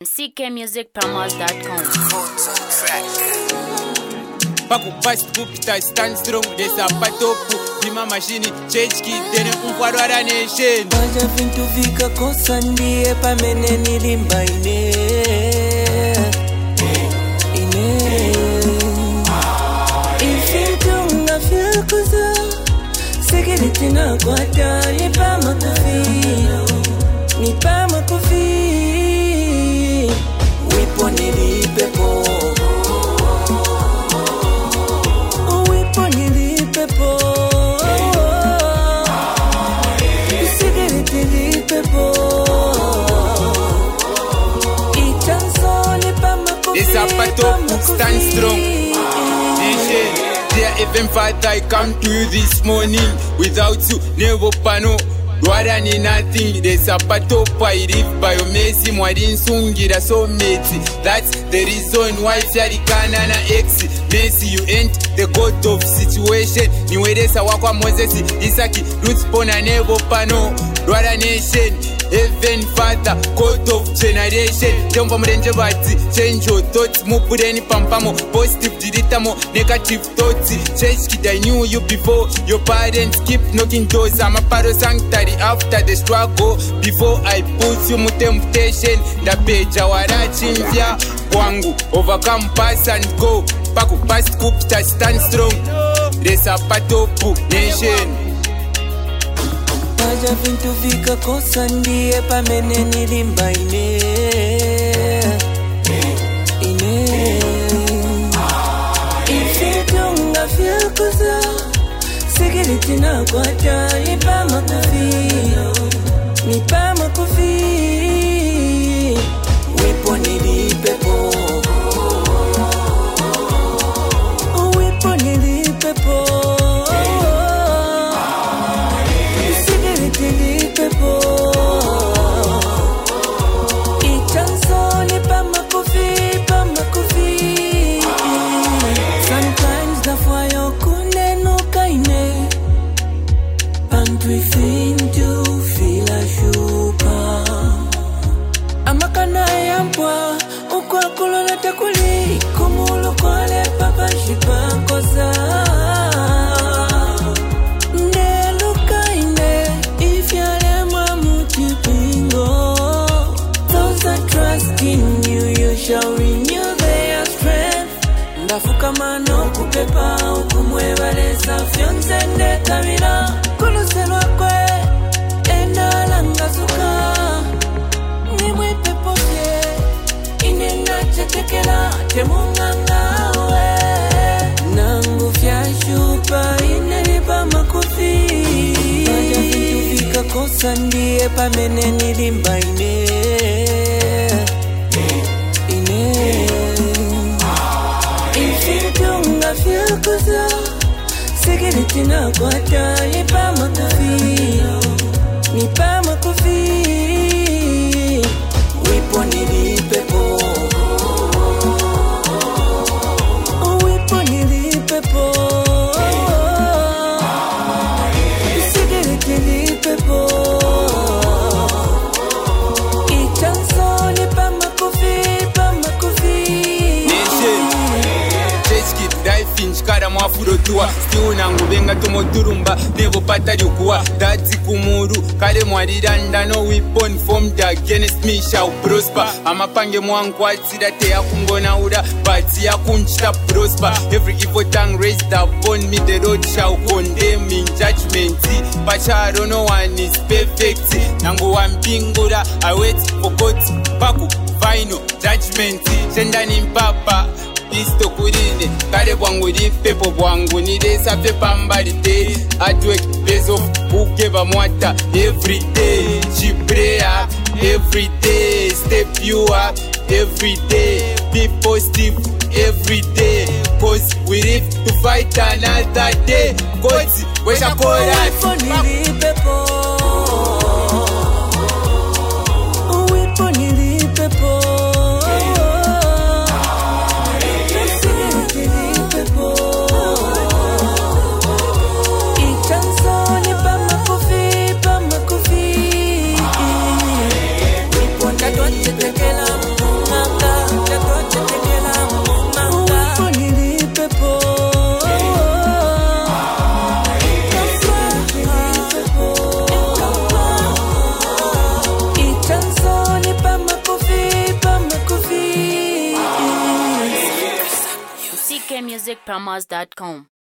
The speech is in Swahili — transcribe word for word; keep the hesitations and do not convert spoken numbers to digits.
C K music promos dot com. Paku bust kupita stand strong. Desa patopu bima machine change kid dene umkwaro ara nation. Baja vintu vika kosa ndiye pamene nilimba ine ine Ifintu nga feel kuza Security na kwata nipa makufi Nipa makufi Wipo nilipepo Wipo nilipepo Security nilipepo Itanso nipa makufi Desa patopu stand strong. Dear Heavenly Father, I come to you this morning. Without you, never pano. Dwara ni nothing. There's a patopa. I live by your mercy. Mwadin sungira so meti. That's the reason why Fiarikana na X. Mercy, you ain't the god of situation. Niwedesa wakwa Moses Isaki. Roots pona never pano. Dwara nation. Heaven Father, God of generation. Jumbo mrenje bati, change your thoughts. Mupureni pampamo, positive diritamo, negative thoughts. Change kid, I knew you before. Your parents keep knocking doors. I'm a paro sanctuary after the struggle. Before I put you mu temptation, the page awara chimvya wangu. Overcome, pass and go. Paku past kupta, stand strong. Resa patopu nation. Baja vintu vika kosa ndiye pamene nilimba ine ine Ifintu nga feel kuza Security na kwata nipa makufi Nipa makufi Wipo nilipepo Wipo nilipepo Sometimes the fire couldn't no kaine and we think to feel a shupa Amakana yampwa ukwa kulona takuli kumulu kwale papa shipa kosa Nelu kaine if yale mamuti pingo Those that trust in you, you shall renew their strength Ndafuka mano kupepa ukumweba lesa fyonzende tabila Kuluselwa kwe enda langasuka Nimwe pepo fye inena chetekela temunganga we Nangu fya shupa inelipa makufi Baja vintu vika kosa ndiye pamene nilimba ine ine Ifintu nga feel kuza Security na kwata nipa makufi Nipa makufi Wipo nilipepo Wipo nilipepo Security nilipepo Itanso nipa makufi Pa makufi Finch kara mwafuro tuwa Still nangu benga tomo turumba Nevo pata yukuwa Dati kumuru Kare mwariranda No weapon formed against me shall prosper Amapange mwangu atira te ya kungona ura Bati ya kunchita prosper Every evil tongue raised upon me The Lord shall condemn in judgment Pacharo no one is perfect Nangu wampingura I wait for God Paku final judgment Sendani mpapa Isto kurine, kare bwangu li pepo bwangu nilesa pepa mbalite At work, base of ukeba mwata every day She pray up every day, stay pure every day Be positive every day Cause we live to fight another day Cause we shall call us Nilipepo Wipo nilipepo Itanso nipa makufi, pa makufi Wipo na tuache tekela k music promos dot com.